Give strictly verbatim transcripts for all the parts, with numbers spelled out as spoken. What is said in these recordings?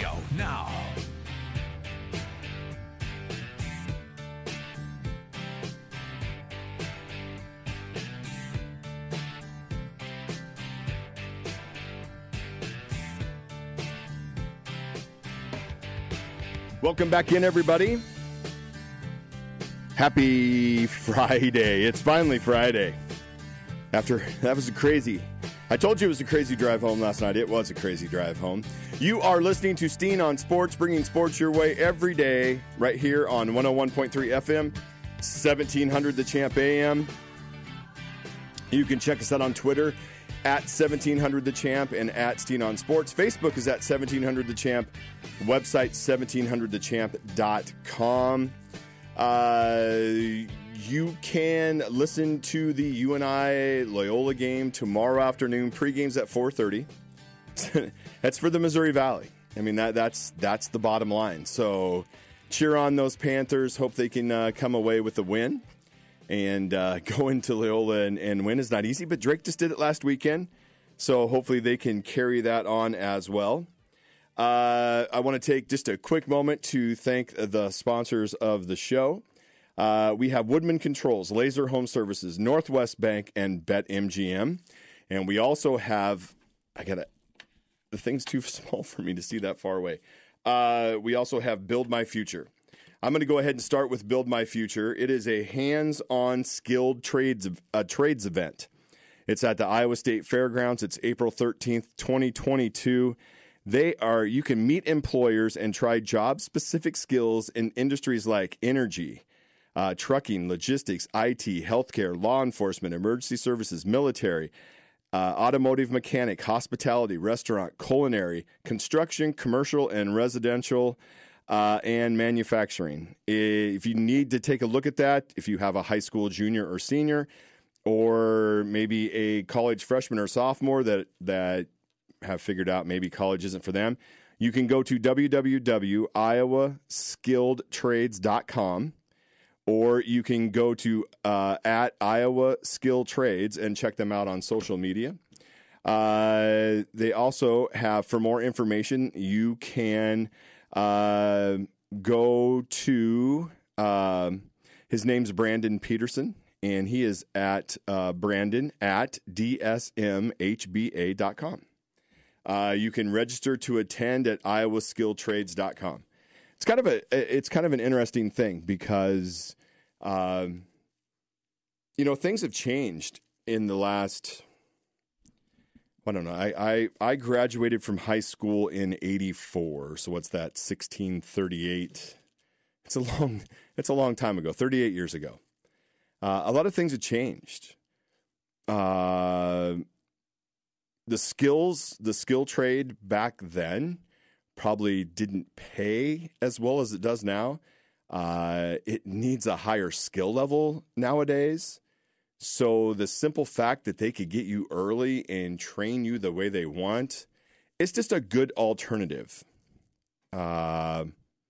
Radio now. Welcome back in, everybody. Happy Friday. It's finally Friday. After that was a crazy, I told you it was a crazy drive home last night. It was a crazy drive home. You are listening to Steen on Sports, bringing sports your way every day right here on one oh one point three F M, seventeen hundred The Champ A M. You can check us out on Twitter at seventeen hundred The Champ and at Steen on Sports. Facebook is at seventeen hundred The Champ. Website seventeen hundred the champ dot com. Uh, you can listen to the U N I Loyola game tomorrow afternoon. Pre-game's at four thirty. That's for the Missouri Valley. I mean, that that's that's the bottom line. So cheer on those Panthers. Hope they can uh, come away with a win. And uh, go into Loyola and, and win is not easy, but Drake just did it last weekend. So hopefully they can carry that on as well. Uh, I want to take just a quick moment to thank the sponsors of the show. Uh, we have Woodman Controls, Laser Home Services, Northwest Bank, and BetMGM. And we also have, I got to, the thing's too small for me to see that far away. Uh, we also have Build My Future. I'm going to go ahead and start with Build My Future. It is a hands-on skilled trades, uh, trades event. It's at the Iowa State Fairgrounds. It's April thirteenth, twenty twenty-two. They are, you can meet employers and try job-specific skills in industries like energy, uh, trucking, logistics, I T, healthcare, law enforcement, emergency services, military, uh, automotive mechanic, hospitality, restaurant, culinary, construction, commercial, and residential, uh, and manufacturing. If you need to take a look at that, if you have a high school junior or senior, or maybe a college freshman or sophomore that that have figured out maybe college isn't for them, you can go to w w w dot iowa skilled trades dot com, or you can go to uh, at Iowa Skilled Trades and check them out on social media. Uh, they also have, for more information, you can uh, go to, uh, his name's Brandon Peterson, and he is at uh, Brandon at d s m h b a dot com. Uh, you can register to attend at iowa skilled trades dot com. It's kind of a it's kind of an interesting thing because, um, you know, things have changed in the last. I don't know. I, I, I graduated from high school in eighty-four. So what's that? sixteen thirty-eight. It's a long it's a long time ago. thirty-eight years ago. Uh, a lot of things have changed. Uh. The skills, the skill trade back then probably didn't pay as well as it does now. Uh, it needs a higher skill level nowadays. So the simple fact that they could get you early and train you the way they want, it's just a good alternative. Uh,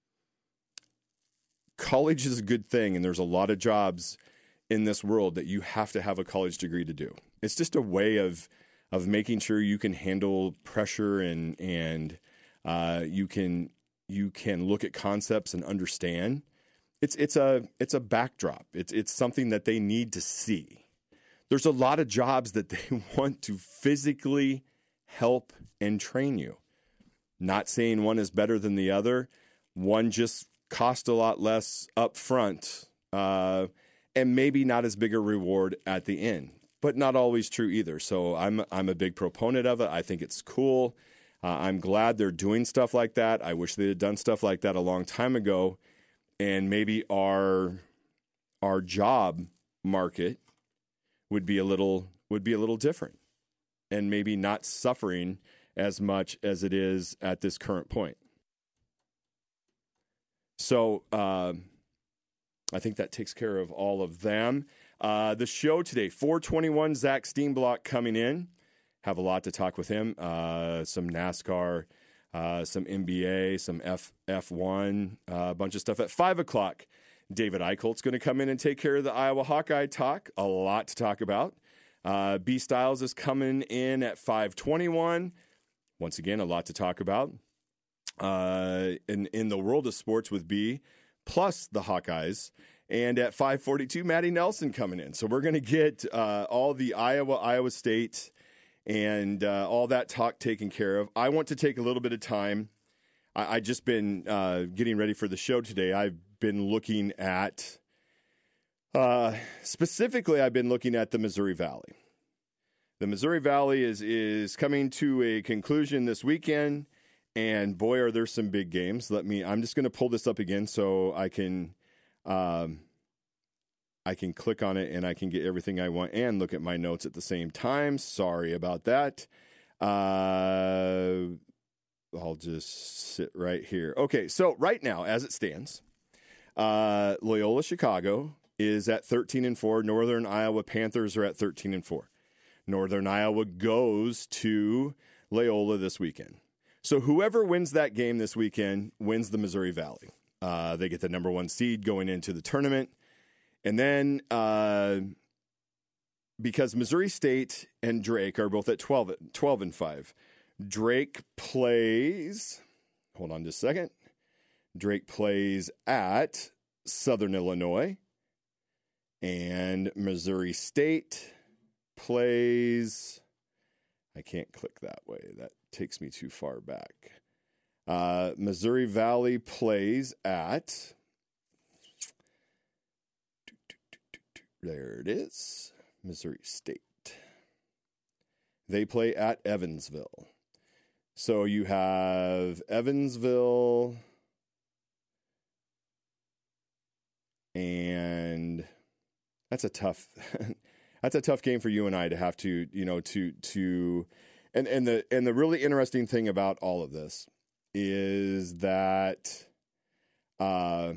college is a good thing, and there's a lot of jobs in this world that you have to have a college degree to do. It's just a way of of making sure you can handle pressure and and uh, you can you can look at concepts and understand. It's it's a it's a backdrop. It's it's something that they need to see. There's a lot of jobs that they want to physically help and train you. Not saying one is better than the other. One just costs a lot less up front uh, and maybe not as big a reward at the end. But not always true either. So I'm I'm a big proponent of it. I think it's cool. Uh, I'm glad they're doing stuff like that. I wish they had done stuff like that a long time ago, and maybe our our job market would be a little would be a little different, and maybe not suffering as much as it is at this current point. So uh, I think that takes care of all of them. Uh, the show today, four twenty-one, Zach Steenblock coming in. Have a lot to talk with him. Uh, some NASCAR, uh, some N B A, some F, F1, uh, a bunch of stuff. At five o'clock, David Eicholt's going to come in and take care of the Iowa Hawkeye talk. A lot to talk about. Uh, B. Styles is coming in at five twenty-one. Once again, a lot to talk about. uh, in, in the world of sports with B, plus the Hawkeyes. And at five forty-two, Maddie Nelson coming in. So we're going to get uh, all the Iowa, Iowa State, and uh, all that talk taken care of. I want to take a little bit of time. I, I just been uh, getting ready for the show today. I've been looking at, uh, specifically, I've been looking at the Missouri Valley. The Missouri Valley is is coming to a conclusion this weekend, and boy, are there some big games. Let me. I'm just going to pull this up again so I can, um, I can click on it and I can get everything I want and look at my notes at the same time. Sorry about that. Uh, I'll just sit right here. Okay, so right now, as it stands, uh, Loyola Chicago is at thirteen and four. Northern Iowa Panthers are at thirteen and four. Northern Iowa goes to Loyola this weekend. So whoever wins that game this weekend wins the Missouri Valley. Uh, they get the number one seed going into the tournament. And then uh, because Missouri State and Drake are both at twelve, twelve and five, Drake plays, hold on just a second. Drake plays at Southern Illinois, and Missouri State plays, I can't click that way. That takes me too far back. Uh, Missouri Valley plays at, there it is, Missouri State. They play at Evansville. So you have Evansville and that's a tough that's a tough game for you and I to have to, you know, to to and and the and the really interesting thing about all of this is that uh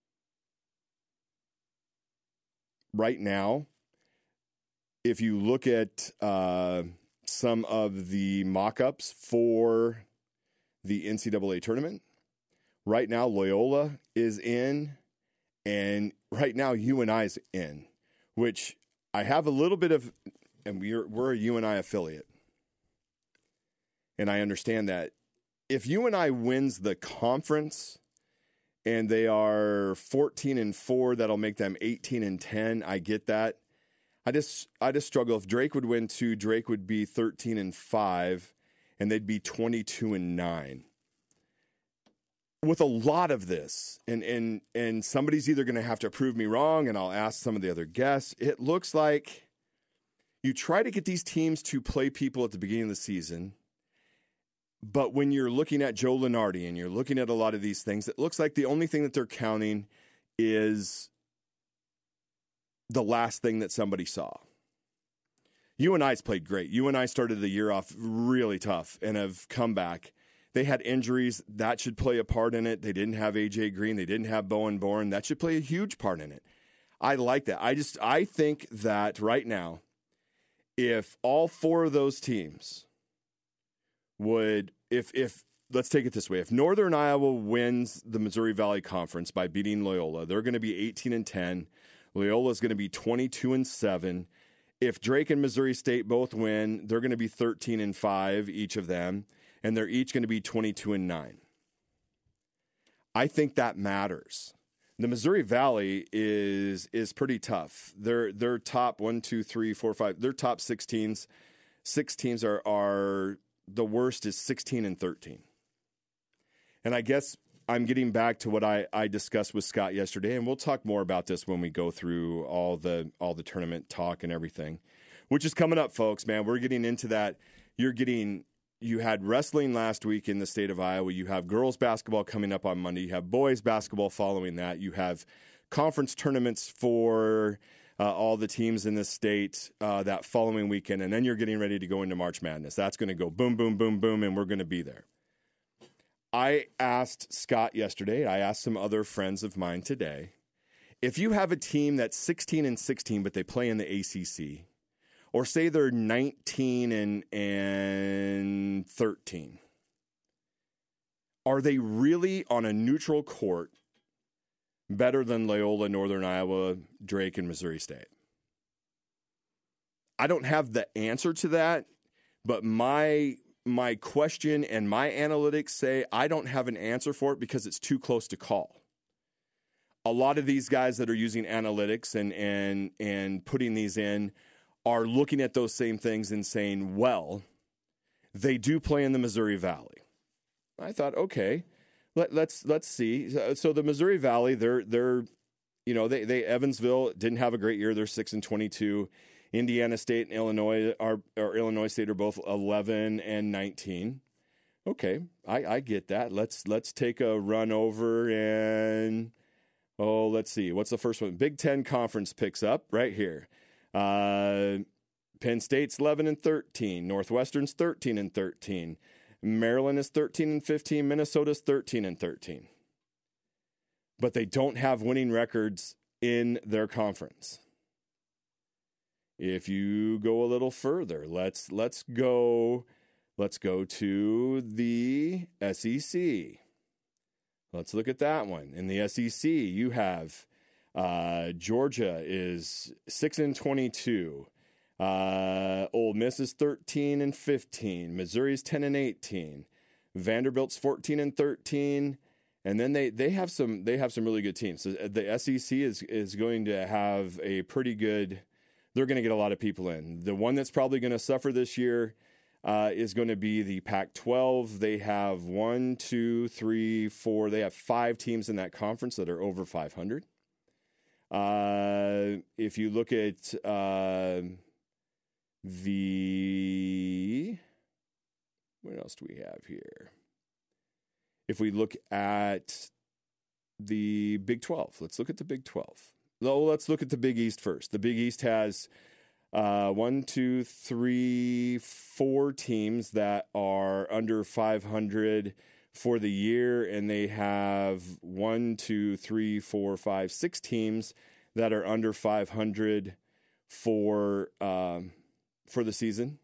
right now, if you look at uh some of the mock-ups for the N C double A tournament, right now Loyola is in, and right now U N I is in, which I have a little bit of, and we're we're a U N I affiliate, and I understand that. If U N I wins the conference and they are fourteen and four, that'll make them eighteen and ten. I get that. I just I just struggle. If Drake would win two, Drake would be thirteen and five, and they'd be twenty-two and nine. With a lot of this, and and and somebody's either going to have to prove me wrong, and I'll ask some of the other guests. It looks like you try to get these teams to play people at the beginning of the season, but when you're looking at Joe Lunardi and you're looking at a lot of these things, it looks like the only thing that they're counting is the last thing that somebody saw. U N I's played great. U N I started the year off really tough and have come back. They had injuries. That should play a part in it. They didn't have A J Green. They didn't have Bowen Bourne. That should play a huge part in it. I like that. I just, I think that right now, if all four of those teams would, if, if, let's take it this way. If Northern Iowa wins the Missouri Valley Conference by beating Loyola, they're going to be eighteen and ten. Loyola is going to be twenty-two and seven. If Drake and Missouri State both win, they're going to be thirteen and five, each of them, and they're each going to be twenty-two and nine. I think that matters. The Missouri Valley is is pretty tough. They're they're top one, two, three, four, five. Their top six teams, six teams are are the worst is sixteen and thirteen. And I guess I'm getting back to what I, I discussed with Scott yesterday, and we'll talk more about this when we go through all the all the tournament talk and everything, which is coming up, folks, man. We're getting into that. You're getting, you had wrestling last week in the state of Iowa. You have girls basketball coming up on Monday. You have boys basketball following that. You have conference tournaments for uh, all the teams in the state uh, that following weekend, and then you're getting ready to go into March Madness. That's going to go boom, boom, boom, boom, and we're going to be there. I asked Scott yesterday, I asked some other friends of mine today, if you have a team that's sixteen and sixteen, but they play in the A C C, or say they're nineteen and thirteen, are they really on a neutral court better than Loyola, Northern Iowa, Drake, and Missouri State? I don't have the answer to that, but my my question and my analytics say I don't have an answer for it because it's too close to call. A lot of these guys that are using analytics and and and putting these in are looking at those same things and saying, well, they do play in the Missouri Valley. I thought, okay, let, let's let's see. So, so the Missouri Valley, they're they're, you know, they they Evansville didn't have a great year. They're six and twenty-two. Indiana State and Illinois are or Illinois State are both eleven and nineteen. Okay, I, I get that. Let's let's take a run over and oh, let's see. What's the first one? Big Ten Conference picks up right here. Uh, Penn State's eleven and thirteen. Northwestern's thirteen and thirteen. Maryland is thirteen and fifteen. Minnesota's thirteen and thirteen. But they don't have winning records in their conference. If you go a little further, let's let's go let's go to the S E C. Let's look at that one. In the S E C, you have uh, Georgia is six and twenty-two. Uh, Ole Miss is thirteen and fifteen. Missouri's ten and eighteen. Vanderbilt's fourteen and thirteen. And then they, they have some they have some really good teams. So the S E C is is going to have a pretty good. They're going to get a lot of people in. The one that's probably going to suffer this year uh, is going to be the Pac twelve. They have one, two, three, four. They have five teams in that conference that are over five hundred. Uh, if you look at uh, the, what else do we have here? If we look at the Big twelve, let's look at the Big twelve. Oh, let's look at the Big East first. The Big East has uh, one, two, three, four teams that are under five hundred for the year, and they have one, two, three, four, five, six teams that are under five hundred for um, for the season.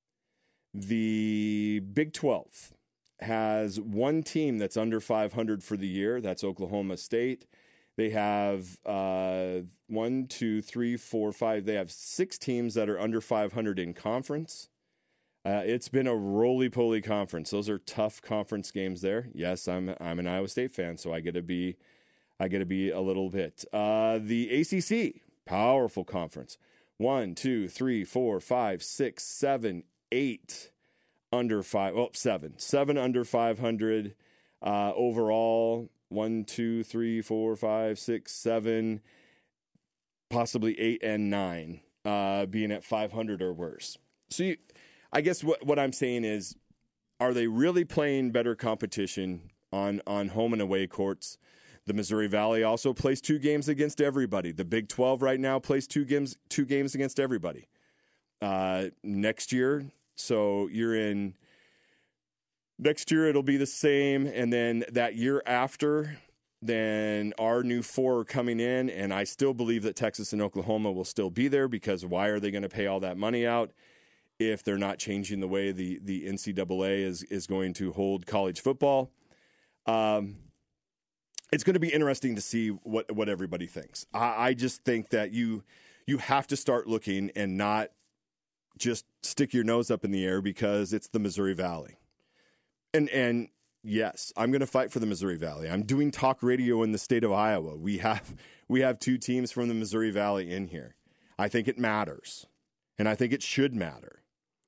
The Big twelve has one team that's under five hundred for the year. That's Oklahoma State. They have uh, one, two, three, four, five. They have six teams that are under five hundred in conference. Uh, it's been a roly-poly conference. Those are tough conference games there. Yes, I'm I'm an Iowa State fan, so I get to be I get to be a little bit. Uh, the A C C, powerful conference. One, two, three, four, five, six, seven, eight under five. Well, seven, seven under five hundred uh, overall. One, two, three, four, five, six, seven, possibly eight and nine, uh, being at five hundred or worse. So you, I guess what, what I'm saying is, are they really playing better competition on, on home and away courts? The Missouri Valley also plays two games against everybody. The Big twelve right now plays two games, two games against everybody. Uh, next year, so you're in... Next year, it'll be the same, and then that year after, then our new four are coming in, and I still believe that Texas and Oklahoma will still be there, because why are they going to pay all that money out if they're not changing the way the, the N C double A is, is going to hold college football? Um, it's going to be interesting to see what, what everybody thinks. I, I just think that you you have to start looking and not just stick your nose up in the air because it's the Missouri Valley. And and yes, I'm going to fight for the Missouri Valley. I'm doing talk radio in the state of Iowa. We have we have two teams from the Missouri Valley in here. I think it matters, and I think it should matter.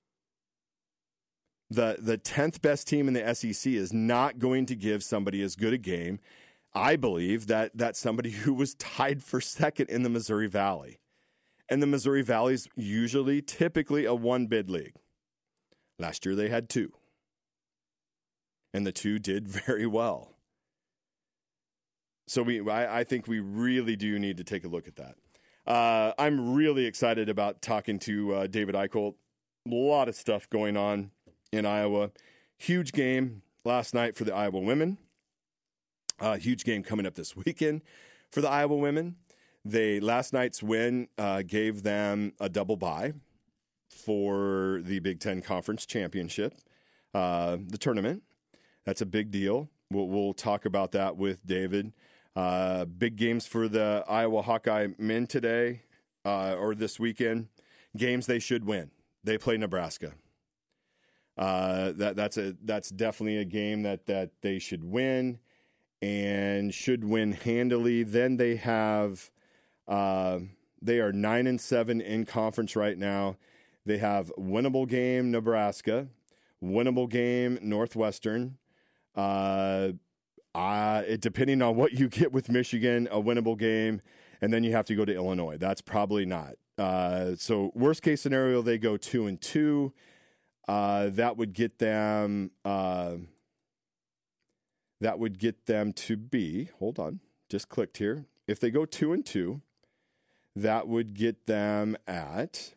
The the tenth best team in the S E C is not going to give somebody as good a game, I believe, that that somebody who was tied for second in the Missouri Valley. And the Missouri Valley is usually, typically, a one-bid league. Last year they had two. And the two did very well. So we, I, I think we really do need to take a look at that. Uh, I'm really excited about talking to uh, David Eicholt. A lot of stuff going on in Iowa. Huge game last night for the Iowa women. Uh, huge game coming up this weekend for the Iowa women. They last night's win uh, gave them a double bye for the Big Ten Conference Championship, uh, the tournament. That's a big deal. We'll, we'll talk about that with David. Uh, big games for the Iowa Hawkeye men today uh, or this weekend. Games they should win. They play Nebraska. Uh, that that's a that's definitely a game that that they should win and should win handily. Then they have uh, they are nine and seven in conference right now. They have winnable game Nebraska, winnable game Northwestern. Uh, uh, it, depending on what you get with Michigan, a winnable game, and then you have to go to Illinois. That's probably not. Uh, so worst case scenario, they go two and two. Uh, that would get them. Uh, that would get them to be. Hold on, just clicked here. If they go two and two, that would get them at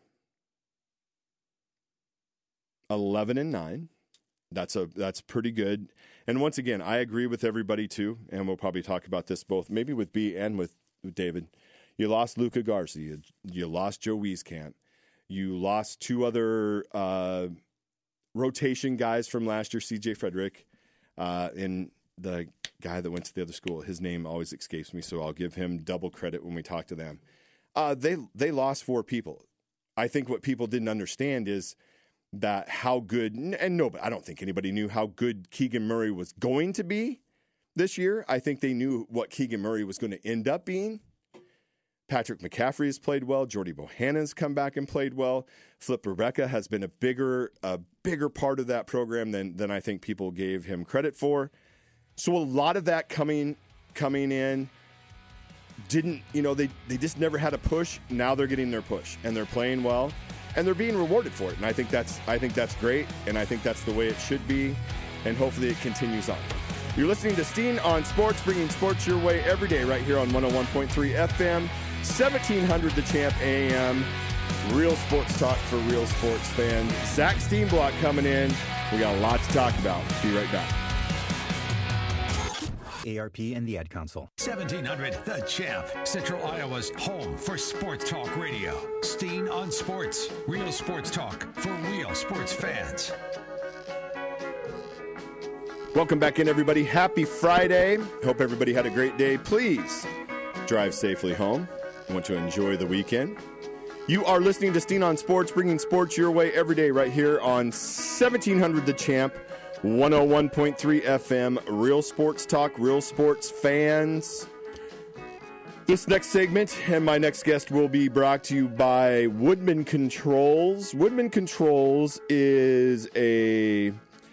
eleven and nine. That's a that's pretty good. And once again, I agree with everybody too, and we'll probably talk about this both, maybe with B and with, with David. You lost Luca Garcia. You lost Joe Wieskamp. You lost two other uh, rotation guys from last year, C J Frederick, uh, and the guy that went to the other school. His name always escapes me, so I'll give him double credit when we talk to them. Uh, they they lost four people. I think what people didn't understand is that how good, and no, but I don't think anybody knew how good Keegan Murray was going to be this year. I think they knew what Keegan Murray was going to end up being. Patrick McCaffrey has played well. Jordy Bohannon's come back and played well. Flip Rebecca has been a bigger, a bigger part of that program than than I think people gave him credit for. So a lot of that coming coming in didn't, you know, they they just never had a push. Now they're getting their push and they're playing well. And they're being rewarded for it, and I think that's I think that's great, and I think that's the way it should be, and hopefully it continues on. You're listening to Steen on Sports, bringing sports your way every day right here on one oh one point three F M, seventeen hundred The Champ A M. Real sports talk for real sports fans. Zach Steenblock coming in. We got a lot to talk about. Be right back. A R P and the Ad Council. seventeen hundred The Champ, Central Iowa's home for sports talk radio. Steen on Sports, real sports talk for real sports fans. Welcome back in, everybody. Happy Friday. Hope everybody had a great day. Please drive safely home. I want to enjoy the weekend. You are listening to Steen on Sports, bringing sports your way every day right here on seventeen hundred The Champ. one oh one point three F M, real sports talk, real sports fans. This next segment and my next guest will be brought to you by Woodman Controls. Woodman Controls is a,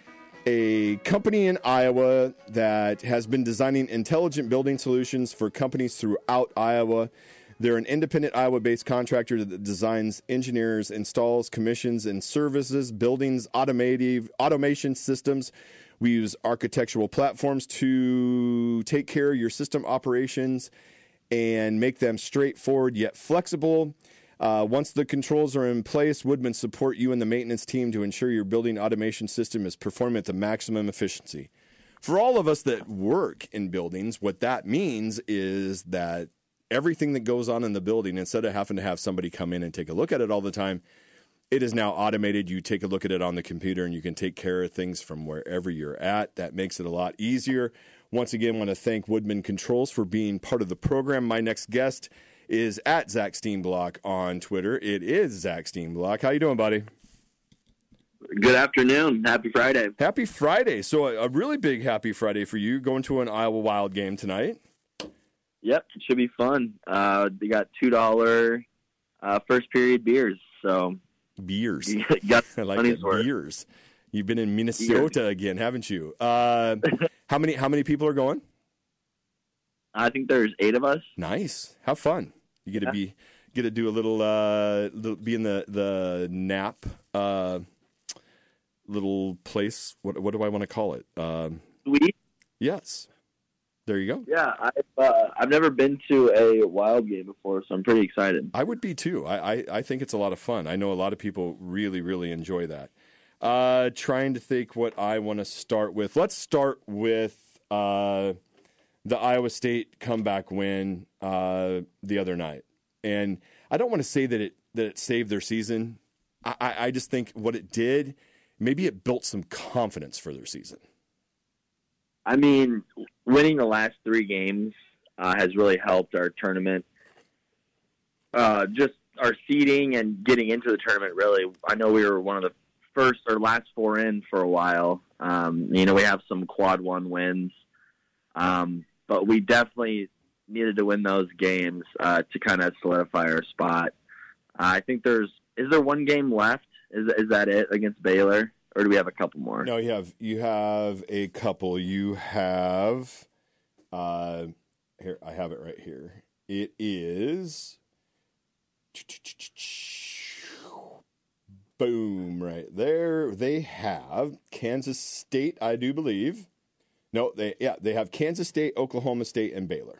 a company in Iowa that has been designing intelligent building solutions for companies throughout Iowa. They're an independent Iowa-based contractor that designs, engineers, installs, commissions, and services, buildings, automative, automation systems. We use architectural platforms to take care of your system operations and make them straightforward yet flexible. Uh, once the controls are in place, Woodman support you and the maintenance team to ensure your building automation system is performing at the maximum efficiency. For all of us that work in buildings, what that means is that everything that goes on in the building, instead of having to have somebody come in and take a look at it all the time, it is now automated. You take a look at it on the computer and you can take care of things from wherever you're at. That makes it a lot easier. Once again, I want to thank Woodman Controls for being part of the program. My next guest is at Zach Steenblock on Twitter. It is Zach Steenblock. How you doing, buddy? Good afternoon. Happy Friday. Happy Friday. So a, a really big happy Friday for you, going to an Iowa Wild game tonight. Yep, it should be fun. Uh, they got two dollars uh, first period beers. So beers. You got I like it. Beers. You've been in Minnesota beers. Again, haven't you? Uh, how many how many people are going? I think there's eight of us. Nice. How fun. You get to yeah. be get to do a little uh, little, be in the the nap uh, little place. What what do I want to call it? Um, Sweet. Yes. There you go. Yeah, I've, uh, I've never been to a Wild game before, so I'm pretty excited. I would be too. I, I, I think it's a lot of fun. I know a lot of people really, really enjoy that. Uh, trying to think what I want to start with. Let's start with uh, the Iowa State comeback win uh, the other night. And I don't want to say that it that it saved their season. I, I, I just think what it did, maybe it built some confidence for their season. I mean, winning the last three games uh, has really helped our tournament. Uh, just our seeding and getting into the tournament, really. I know we were one of the first or last four in for a while. Um, you know, we have some quad one wins, um, but we definitely needed to win those games uh, to kind of solidify our spot. Uh, I think there's is there one game left? Is is that it against Baylor, or do we have a couple more? No, you have you have a couple. You have uh, here. I have it right here. It is. Boom, right there. They have Kansas State, I do believe. No, they yeah, they have Kansas State, Oklahoma State, and Baylor.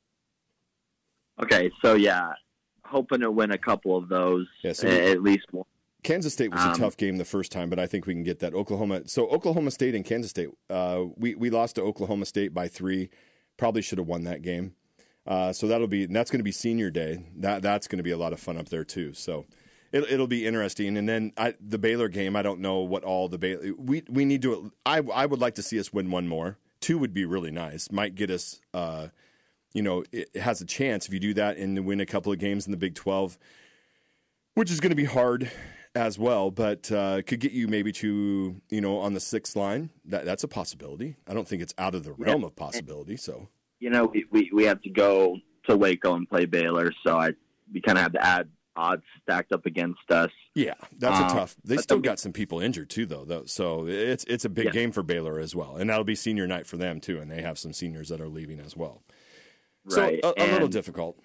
Okay, so yeah, hoping to win a couple of those, yeah, so at least one. Kansas State was um, a tough game the first time, but I think we can get that. Oklahoma, so Oklahoma State and Kansas State, uh, we we lost to Oklahoma State by three. Probably should have won that game. Uh, so that'll be that's going to be senior day. That that's going to be a lot of fun up there too. So. It'll, it'll be interesting, and then I, the Baylor game. I don't know what all the Baylor. We we need to. I I would like to see us win one more. Two would be really nice. Might get us. Uh, you know, it, it has a chance if you do that and win a couple of games in the Big twelve, which is going to be hard as well. But uh, could get you maybe to you know on the sixth line. That that's a possibility. I don't think it's out of the realm yeah. of possibility. So you know, we, we we have to go to Waco and play Baylor, so I we kind of have to add odds stacked up against us. Yeah, that's um, a tough. They still got some people injured too, though. Though, so it's it's a big yeah. game for Baylor as well, and that'll be senior night for them too. And they have some seniors that are leaving as well. Right, so a, a and, little difficult.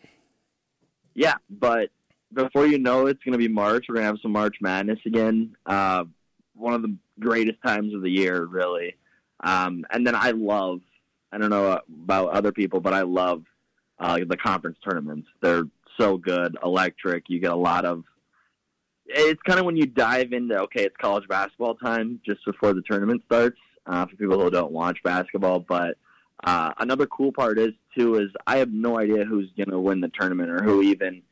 Yeah, but before you know, it's going to be March. We're going to have some March Madness again. Uh, one of the greatest times of the year, really. Um, and then I love. I don't know about other people, but I love uh, the conference tournaments. They're so good, electric. You get a lot of. It's kind of when you dive into okay, it's college basketball time just before the tournament starts. Uh, for people who don't watch basketball, but uh, another cool part is too is I have no idea who's going to win the tournament or who even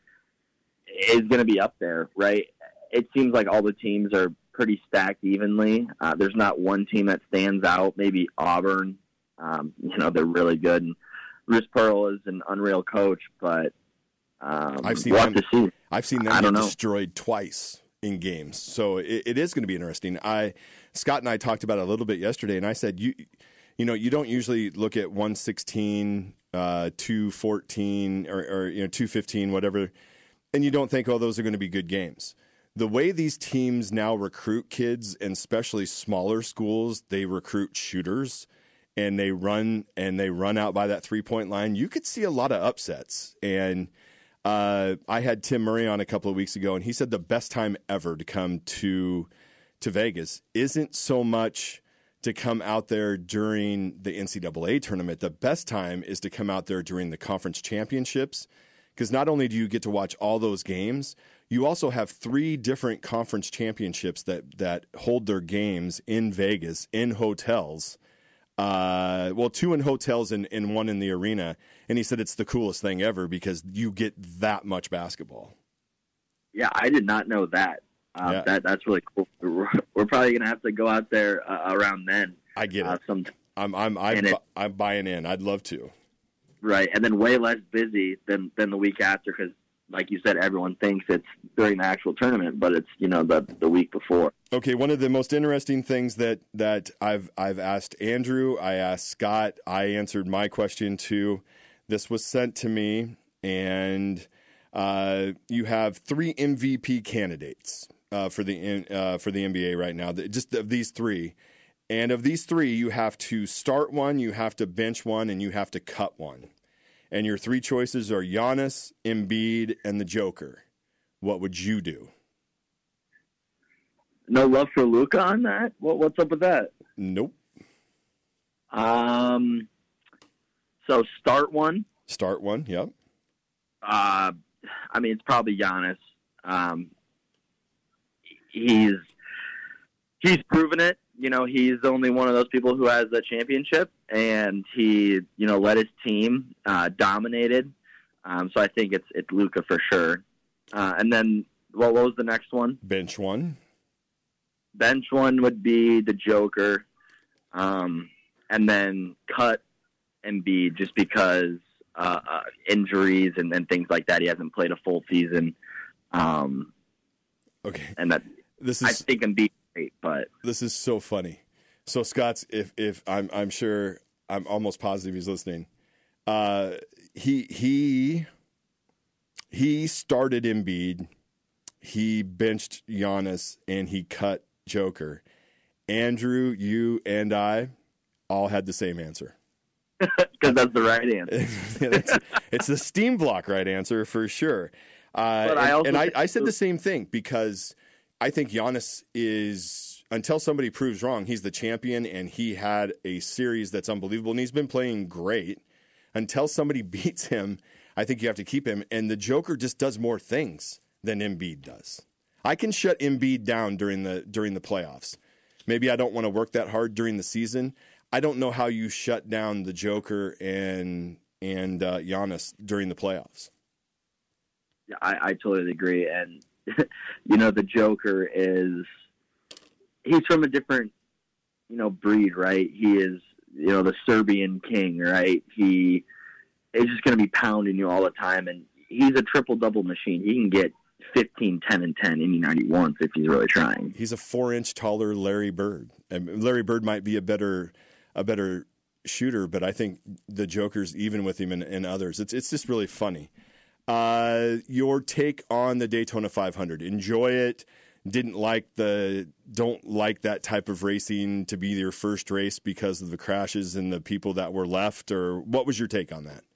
is going to be up there. Right? It seems like all the teams are pretty stacked evenly. Uh, there's not one team that stands out. Maybe Auburn. Um, you know they're really good. And Bruce Pearl is an unreal coach, but. Um, I've seen we'll them. have to see. I've seen them I get don't know. destroyed twice in games, so it, it is going to be interesting. I Scott and I talked about it a little bit yesterday, and I said you, you know, you don't usually look at one sixteen, uh, two fourteen, or, or you know two fifteen, whatever, and you don't think, oh, those are going to be good games. The way these teams now recruit kids, and especially smaller schools, they recruit shooters. And they run and they run out by that three point line. You could see a lot of upsets. And uh, I had Tim Murray on a couple of weeks ago, and he said the best time ever to come to to Vegas isn't so much to come out there during the N C double A tournament. The best time is to come out there during the conference championships, because not only do you get to watch all those games, you also have three different conference championships that that hold their games in Vegas in hotels. Uh, well, two in hotels and, and one in the arena. And he said it's the coolest thing ever because you get that much basketball. Yeah, I did not know that. Uh, yeah. that that's really cool. We're, we're probably going to have to go out there uh, around then. I get it. Uh, some, I'm I'm I'm, it, I'm buying in. I'd love to. Right, and then way less busy than, than the week after because, like you said, everyone thinks it's during the actual tournament, but it's you know the the week before. Okay, one of the most interesting things that, that I've I've asked Andrew, I asked Scott, I answered my question too. This was sent to me, and uh, you have three M V P candidates uh, for the uh, for the N B A right now. Just of these three, and of these three, you have to start one, you have to bench one, and you have to cut one. And your three choices are Giannis, Embiid, and the Joker. What would you do? No love for Luka on that? What, what's up with that? Nope. Um. So start one. Start one. Yep. Uh, I mean, it's probably Giannis. Um, he's he's proven it. You know, he's only one of those people who has a championship, and he, you know, led his team, uh, dominated. Um, so I think it's it's Luka for sure. Uh, and then, well, what was the next one? Bench one. Bench one would be the Joker, um, and then cut Embiid just because uh, uh, injuries and, and things like that. He hasn't played a full season. Um, okay, and that this I is think Embiid great. But this is so funny. So Scott's, if if I'm I'm sure I'm almost positive he's listening. Uh, he he he started Embiid, he benched Giannis, and he cut Joker. Andrew, you, and I all had the same answer. Because that's the right answer. it's, it's the steam block right answer for sure. Uh, But and I also and I, think- I said the same thing because I think Giannis is, until somebody proves wrong, he's the champion, and he had a series that's unbelievable, and he's been playing great. Until somebody beats him, I think you have to keep him. And the Joker just does more things than Embiid does. I can shut Embiid down during the during the playoffs. Maybe I don't want to work that hard during the season. I don't know how you shut down the Joker and and uh, Giannis during the playoffs. Yeah, I, I totally agree. And, you know, the Joker is, he's from a different, you know, breed, right? He is, you know, the Serbian king, right? He is just going to be pounding you all the time. And he's a triple-double machine. He can get fifteen, ten, and ten any night he wants if he's really trying. He's a four-inch taller Larry Bird. And Larry Bird might be a better a better shooter, but I think the Joker's even with him and, and others. It's it's just really funny. Uh, your take on the Daytona five hundred? Enjoy it? Didn't like the don't like that type of racing to be your first race because of the crashes and the people that were left, or what was your take on that?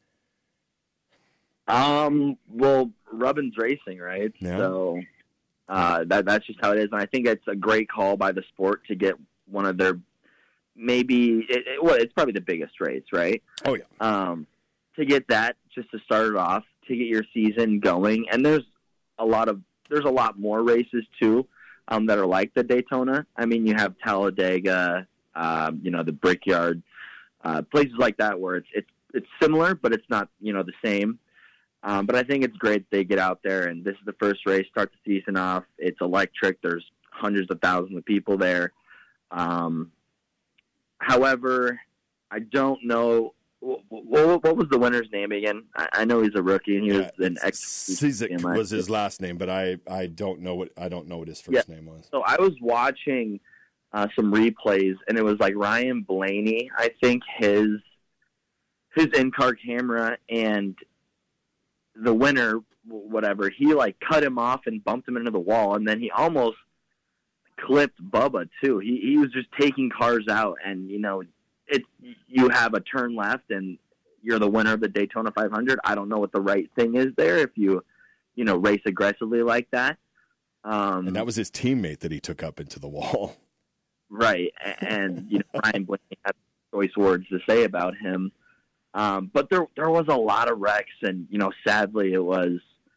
Um, well, Rubbin's racing, right? Yeah. So uh, that that's just how it is, and I think it's a great call by the sport to get one of their maybe it, it, well, it's probably the biggest race, right? Oh yeah. Um, to get that just to start it off, to get your season going, and there's a lot of there's a lot more races too um, that are like the Daytona. I mean, you have Talladega, uh, you know, the Brickyard, uh, places like that where it's it's it's similar, but it's not you know the same. Um, but I think it's great they get out there, and this is the first race, start the season off. It's electric. There's hundreds of thousands of people there. Um, however, I don't know. What, what was the winner's name again? I, I know he's a rookie, and he yeah, was an ex. Cizik was his last name, but I, I don't know what I don't know what his first yeah. name was. So I was watching uh, some replays, and it was like Ryan Blaney. I think his his in-car camera and the winner, whatever, he like cut him off and bumped him into the wall, and then he almost clipped Bubba too. He he was just taking cars out, and you know, it's you have a turn left, and you're the winner of the Daytona five hundred. I don't know what the right thing is there if you, you know, race aggressively like that. Um, and that was his teammate that he took up into the wall. Right, and you know, Ryan Blaney had choice words to say about him. Um, but there there was a lot of wrecks, and, you know, sadly it was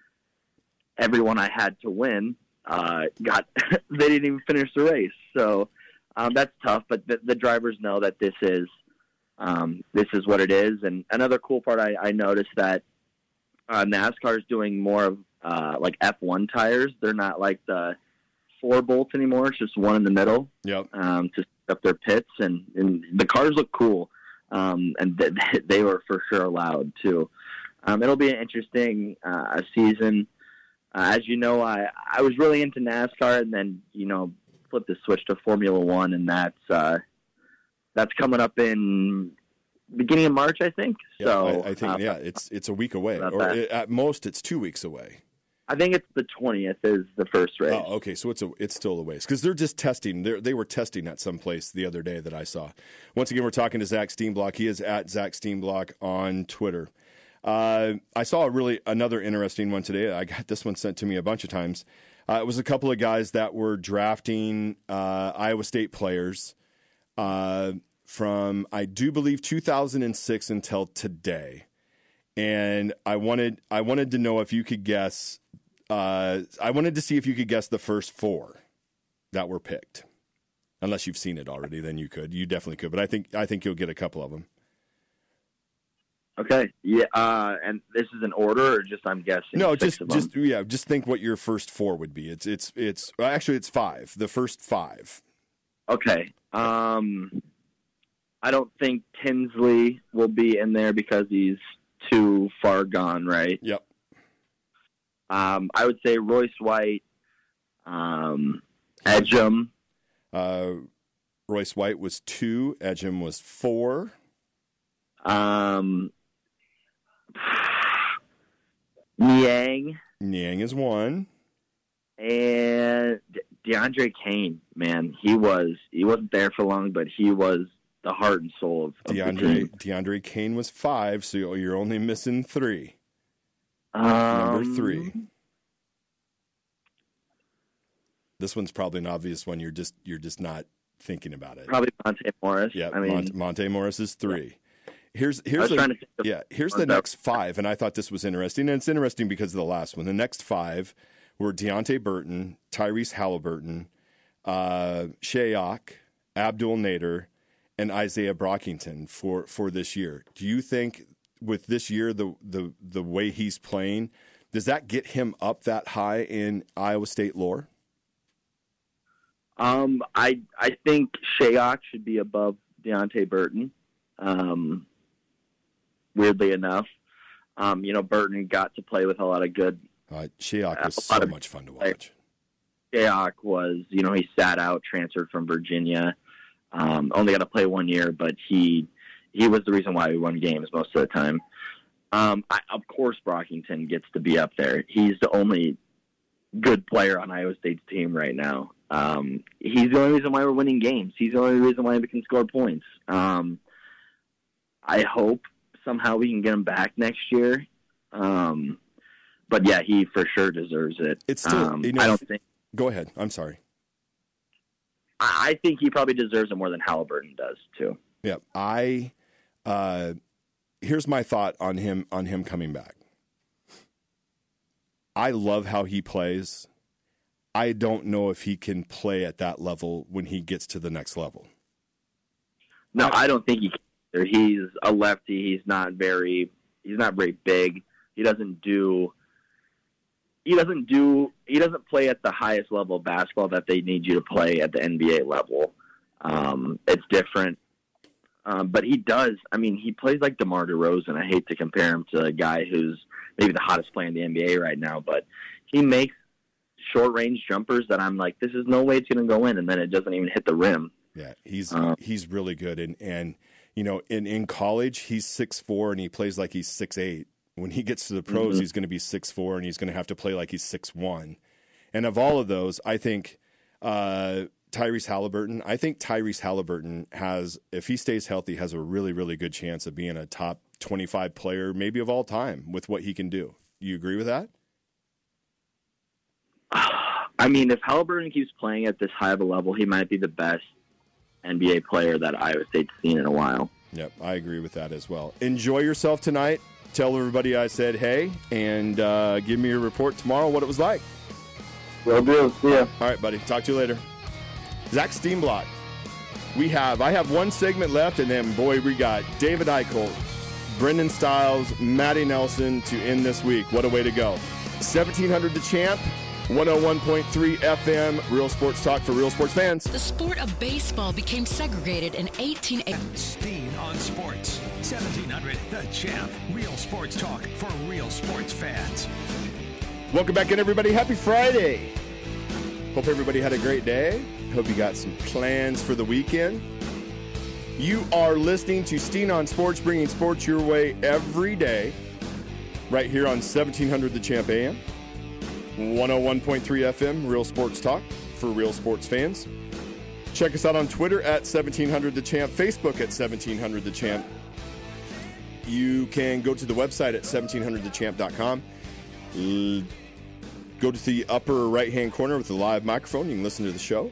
everyone I had to win uh, got – they didn't even finish the race. So um, that's tough, but the, the drivers know that this is um, this is what it is. And another cool part I, I noticed that uh, NASCAR is doing more of uh, like F one tires. They're not like the four bolts anymore. It's just one in the middle Yep. um, to set up their pits, and, and the cars look cool. Um, and th- they were for sure allowed to. Um, it'll be an interesting uh, season. Uh, as you know, I, I was really into NASCAR, and then you know flipped the switch to Formula One, and that's uh, that's coming up in beginning of March, I think. Yeah, so I, I think uh, yeah, it's it's a week away, about or that. it, at most it's two weeks away. I think it's the twentieth is the first race. Oh, okay, so it's a it's still a ways because they're just testing. They they were testing at some place the other day that I saw. Once again, we're talking to Zach Steenblock. He is at Zach Steenblock on Twitter. Uh, I saw a really another interesting one today. I got this one sent to me a bunch of times. Uh, it was a couple of guys that were drafting uh, Iowa State players uh, from I do believe two thousand six until today, and I wanted I wanted to know if you could guess. Uh, I wanted to see if you could guess the first four that were picked. Unless you've seen it already, then you could. You definitely could. But I think I think you'll get a couple of them. Okay, yeah, uh, and this is an order, or just I'm guessing. No, six just of them? just yeah, just think what your first four would be. It's it's it's well, actually it's five. The first five. Okay. Um, I don't think Tinsley will be in there because he's too far gone, right? Yep. Um, I would say Royce White, um, Edgem. Uh, Royce White was two. Ejim was four. Um, Niang. Niang is one. And De- DeAndre Kane, man, he was he wasn't there for long, but he was the heart and soul of, of DeAndre the team. DeAndre Kane was five, so you're only missing three. Um, Number three. This one's probably an obvious one. You're just you're just not thinking about it. Probably Monte Morris. Yeah, I mean, Monte, Monte Morris is three. Here's I here's was the, trying to think of yeah here's the next five, and I thought this was interesting, and it's interesting because of the last one. The next five were Deontay Burton, Tyrese Halliburton, uh, Shayok, Abdul Nader, and Isaiah Brockington for, for this year. Do you think with this year the the the way he's playing, does that get him up that high in Iowa State lore? Um, I I think Shayok should be above Deontay Burton. Um, weirdly enough, um, you know, Burton got to play with a lot of good. Uh, Shayok was a so lot of- much fun to watch. Shayok was, you know, he sat out, transferred from Virginia, um, only got to play one year, but he he was the reason why we won games most of the time. Um, I, of course, Brockington gets to be up there. He's the only good player on Iowa State's team right now. Um, he's the only reason why we're winning games. He's the only reason why we can score points. Um, I hope somehow we can get him back next year. Um, but yeah, he for sure deserves it. It's still, um, you know, I don't think. Go ahead. I'm sorry. I I think he probably deserves it more than Halliburton does too. Yeah, I. Uh, here's my thought on him on him coming back. I love how he plays. I don't know if he can play at that level when he gets to the next level. No, I don't think he can. He's a lefty. He's not very. He's not very big. He doesn't do. He doesn't do. He doesn't play at the highest level of basketball that they need you to play at the N B A level. Um, it's different, um, but he does. I mean, he plays like DeMar DeRozan. I hate to compare him to a guy who's maybe the hottest player in the N B A right now, but he makes short range jumpers that I'm like, this is no way it's going to go in, and then it doesn't even hit the rim. Yeah, he's Um, he's really good, and and you know, in in college he's six four and he plays like he's six eight. When he gets to the pros, Mm-hmm. he's going to be six four and he's going to have to play like he's six one. And of all of those, I think uh, Tyrese Halliburton. I think Tyrese Halliburton has, if he stays healthy, has a really really good chance of being a top twenty-five player, maybe of all time, with what he can do. You agree with that? I mean, if Halliburton keeps playing at this high of a level, he might be the best N B A player that Iowa State's seen in a while. Yep, I agree with that as well. Enjoy yourself tonight. Tell everybody I said hey, and uh, give me a report tomorrow what it was like. Will do. See ya. All right, buddy. Talk to you later. Zach Steenblock. We have, I have one segment left, and then, boy, we got David Eichholt, Brendan Stiles, Matty Nelson to end this week. What a way to go. seventeen hundred The Champ, one oh one point three F M, Real Sports Talk for real sports fans. The sport of baseball became segregated in eighteen eighty. Steen on Sports. seventeen hundred The Champ. Real sports talk for real sports fans. Welcome back in, everybody. Happy Friday. Hope everybody had a great day. Hope you got some plans for the weekend. You are listening to Steen on Sports, bringing sports your way every day, right here on seventeen hundred The Champ A M, one oh one point three F M, Real Sports Talk for real sports fans. Check us out on Twitter at seventeen hundred The Champ, Facebook at seventeen hundred The Champ. You can go to the website at seventeen hundred the champ dot com. L- Go to the upper right-hand corner with the live microphone. You can listen to the show.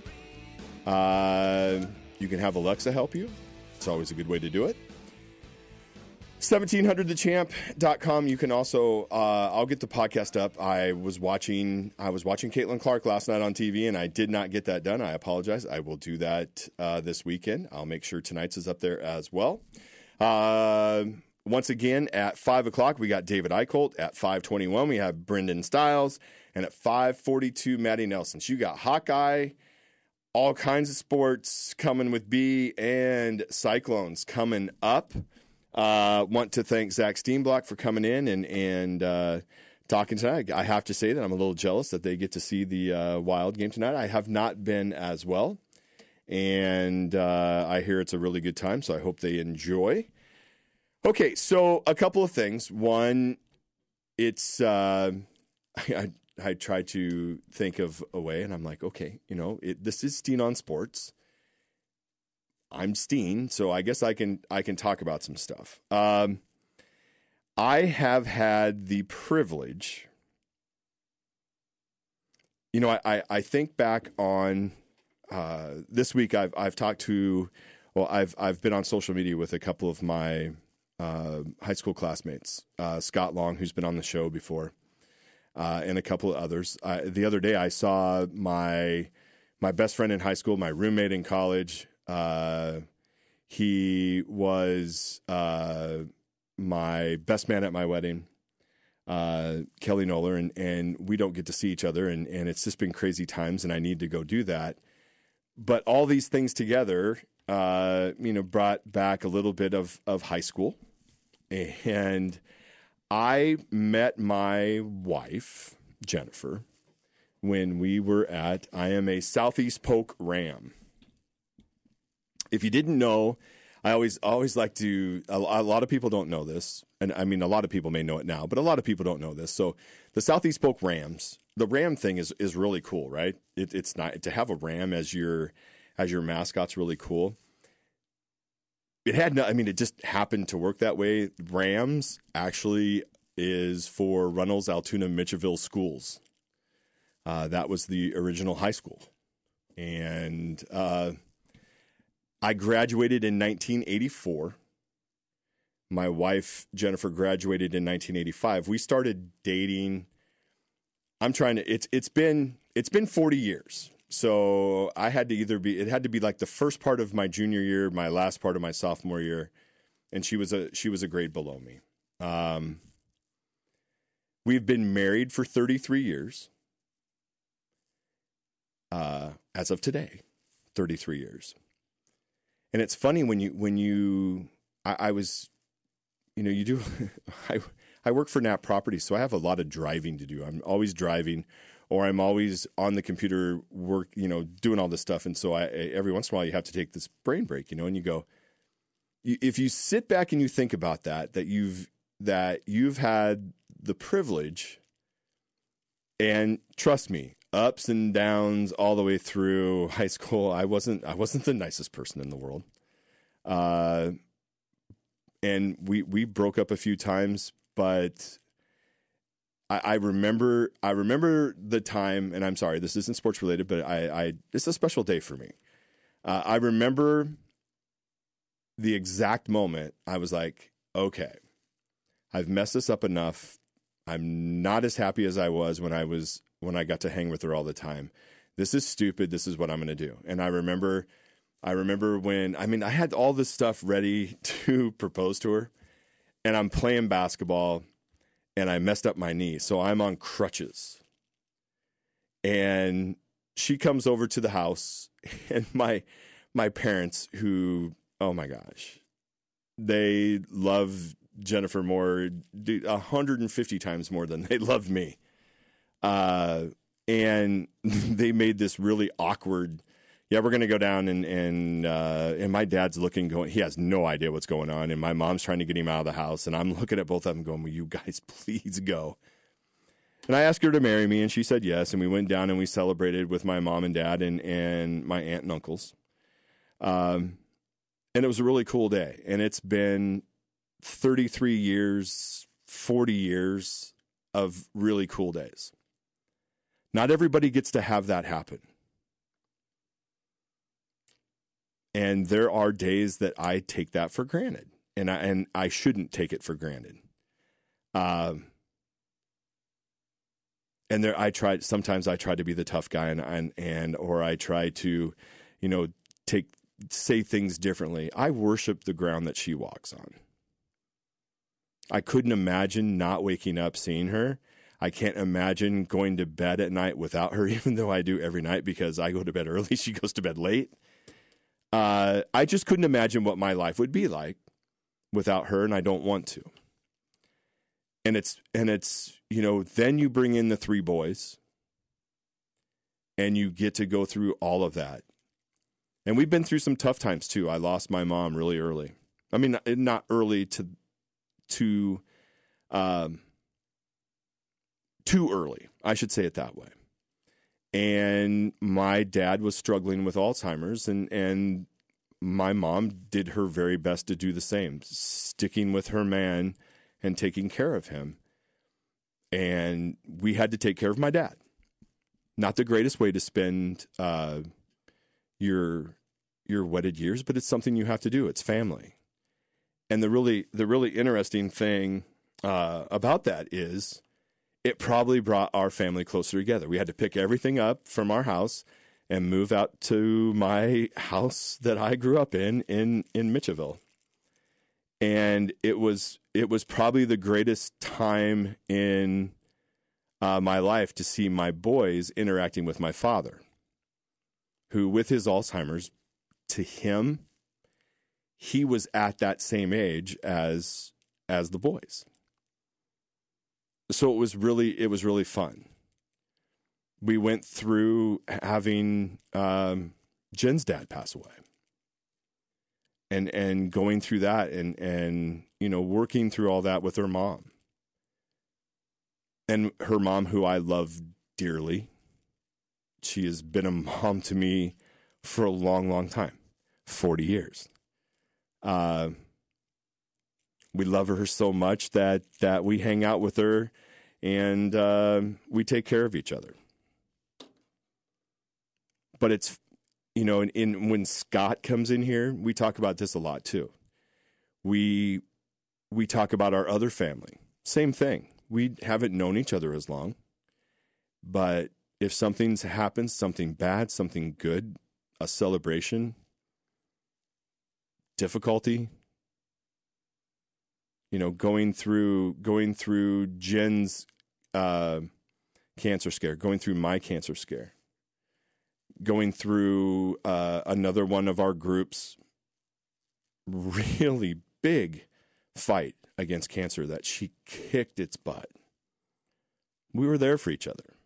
Uh, you can have Alexa help you. It's always a good way to do it. seventeen hundred the champ dot com. You can also, uh, I'll get the podcast up. I was watching I was watching Caitlin Clark last night on T V, and I did not get that done. I apologize. I will do that uh, this weekend. I'll make sure tonight's is up there as well. Uh, once again, at five o'clock, we got David Eichholt. At five twenty-one, we have Brendan Stiles. And at five forty-two, Matty Nelson. So you got Hawkeye, all kinds of sports coming with B, and Cyclones coming up. Uh, want to thank Zach Steenblock for coming in and, and uh, talking tonight. I have to say that I'm a little jealous that they get to see the uh, Wild game tonight. I have not been as well. and uh, I hear it's a really good time, so I hope they enjoy. Okay, so a couple of things. One, it's uh, I, I try to think of a way, and I'm like, okay, you know, it, this is Steen on Sports. I'm Steen, so I guess I can I can talk about some stuff. Um, I have had the privilege, you know, I, I, I think back on uh, this week. I've I've talked to, well, I've I've been on social media with a couple of my uh, high school classmates, uh, Scott Long, who's been on the show before, uh, and a couple of others. Uh, the other day, I saw my my best friend in high school, my roommate in college. Uh, he was uh, my best man at my wedding, uh, Kelly Noller, and, and we don't get to see each other, and, and it's just been crazy times, and I need to go do that. But all these things together, uh, you know, brought back a little bit of, of high school, and I met my wife, Jennifer, when we were at, I am a Southeast Polk Ram. If you didn't know, I always always like to, a, a lot of people don't know this, and I mean, a lot of people may know it now, but a lot of people don't know this. So the Southeast Polk Rams, the Ram thing is is really cool, right? It, it's not, to have a Ram as your as your mascot's really cool. It had no, I mean, it just happened to work that way. Rams actually is for Runnels, Altoona, Mitchellville schools. Uh, that was the original high school. And uh, I graduated in nineteen eighty-four. My wife, Jennifer, graduated in nineteen eighty-five. We started dating. I'm trying to, it's it's been it's been forty years. So I had to either be, it had to be like the first part of my junior year, my last part of my sophomore year. And she was a she was a grade below me. Um, we've been married for thirty-three years. Uh, as of today, thirty-three years. And it's funny when you, when you, I, I was, you know, you do, I, I work for Knapp Properties, so I have a lot of driving to do. I'm always driving, or I'm always on the computer work, you know, doing all this stuff. And so I, every once in a while you have to take this brain break, you know, and you go, you, if you sit back and you think about that, that you've, that you've had the privilege, and trust me, ups and downs all the way through high school. I wasn't, I wasn't the nicest person in the world. Uh, and we, we broke up a few times, but I, I remember, I remember the time, and I'm sorry, this isn't sports related, but I, I, it's a special day for me. Uh, I remember the exact moment I was like, okay, I've messed this up enough. I'm not as happy as I was when I was, when I got to hang with her all the time. This is stupid. This is what I'm going to do. And I remember, I remember when, I mean, I had all this stuff ready to propose to her, and I'm playing basketball and I messed up my knee. So I'm on crutches, and she comes over to the house, and my, my parents, who, oh my gosh, they love Jennifer more, one hundred fifty times more than they loved me. Uh, and they made this really awkward, yeah, we're going to go down, and, and, uh, and my dad's looking, going, he has no idea what's going on. And my mom's trying to get him out of the house, and I'm looking at both of them going, will you guys please go? And I asked her to marry me, and she said yes. And we went down and we celebrated with my mom and dad and, and my aunt and uncles. Um, and it was a really cool day. And it's been thirty-three years, forty years of really cool days. Not everybody gets to have that happen. And there are days that I take that for granted, and I, and I shouldn't take it for granted. Um, and there, I tried, sometimes I try to be the tough guy, and, and, and, or I try to, you know, take, say things differently. I worship the ground that she walks on. I couldn't imagine not waking up seeing her. I can't imagine going to bed at night without her, even though I do every night because I go to bed early. She goes to bed late. Uh, I just couldn't imagine what my life would be like without her, and I don't want to. And it's, and it's, you know, then you bring in the three boys, and you get to go through all of that. And we've been through some tough times too. I lost my mom really early. I mean, not early to, to, um, too early. I should say it that way. And my dad was struggling with Alzheimer's, and, and my mom did her very best to do the same, sticking with her man and taking care of him. And we had to take care of my dad. Not the greatest way to spend uh, your your wedded years, but it's something you have to do. It's family. And the really the really interesting thing uh, about that is it probably brought our family closer together. We had to pick everything up from our house and move out to my house that I grew up in in in Mitchellville. And it was it was probably the greatest time in uh, my life to see my boys interacting with my father, who, with his Alzheimer's, to him, he was at that same age as as the boys. So it was really it was really fun. We went through having um, Jen's dad pass away, and and going through that, and and you know working through all that with her mom, and her mom, who I love dearly. She has been a mom to me for a long, long time, forty years. Uh, we love her so much that that we hang out with her, and uh, we take care of each other. But it's, you know, in, in when Scott comes in here, we talk about this a lot too. We we talk about our other family. Same thing. We haven't known each other as long, but if something's happened, something bad, something good, a celebration, difficulty, you know, going through going through Jen's uh, cancer scare, going through my cancer scare, going through uh, another one of our group's really big fight against cancer that she kicked its butt. We were there for each other.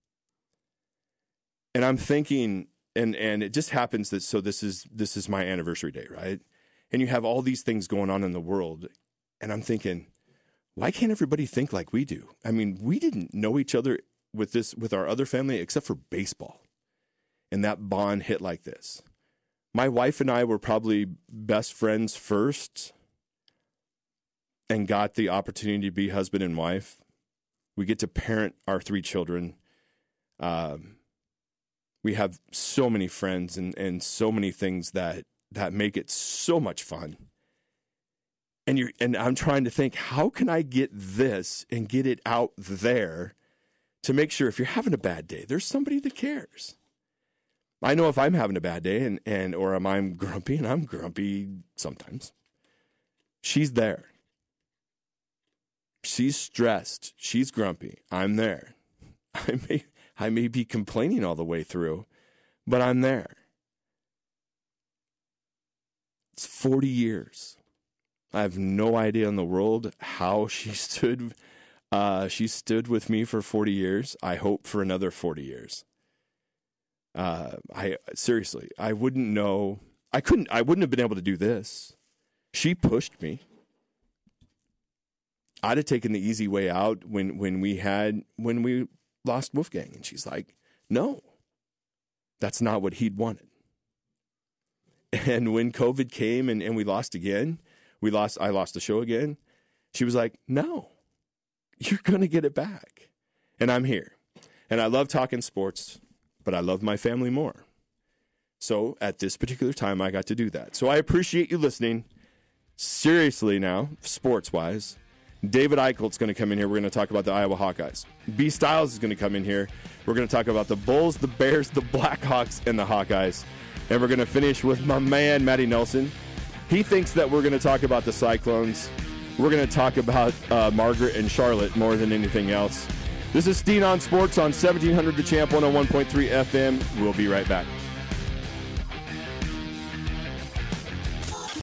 And I'm thinking, and, and it just happens that, so this is, this is my anniversary day, right? And you have all these things going on in the world. And I'm thinking, why can't everybody think like we do? I mean, we didn't know each other with this, with our other family, except for baseball. And that bond hit like this. My wife and I were probably best friends first and got the opportunity to be husband and wife. We get to parent our three children. Um, we have so many friends and, and so many things that, that make it so much fun. And you and I'm trying to think, how can I get this and get it out there to make sure if you're having a bad day, there's somebody that cares. I know if I'm having a bad day and, and or am I'm grumpy, and I'm grumpy sometimes, she's there. She's stressed. She's grumpy. I'm there. I may I may be complaining all the way through, but I'm there. It's forty years. I have no idea in the world how she stood. Uh, she stood with me for forty years. I hope for another forty years. Uh, I seriously, I wouldn't know. I couldn't. I wouldn't have been able to do this. She pushed me. I'd have taken the easy way out when when we had when we lost Wolfgang, and she's like, "No, that's not what he'd wanted." And when COVID came and, and we lost again, we lost. I lost the show again. She was like, "No, you're gonna get it back," and I'm here, and I love talking sports. But I love my family more. So at this particular time, I got to do that. So I appreciate you listening. Seriously now, sports-wise, David Eichelt's going to come in here. We're going to talk about the Iowa Hawkeyes. B. Styles is going to come in here. We're going to talk about the Bulls, the Bears, the Blackhawks, and the Hawkeyes. And we're going to finish with my man, Matty Nelson. He thinks that we're going to talk about the Cyclones. We're going to talk about uh, Margaret and Charlotte more than anything else. This is Steen on Sports on seventeen hundred The Champ, one oh one point three F M. We'll be right back.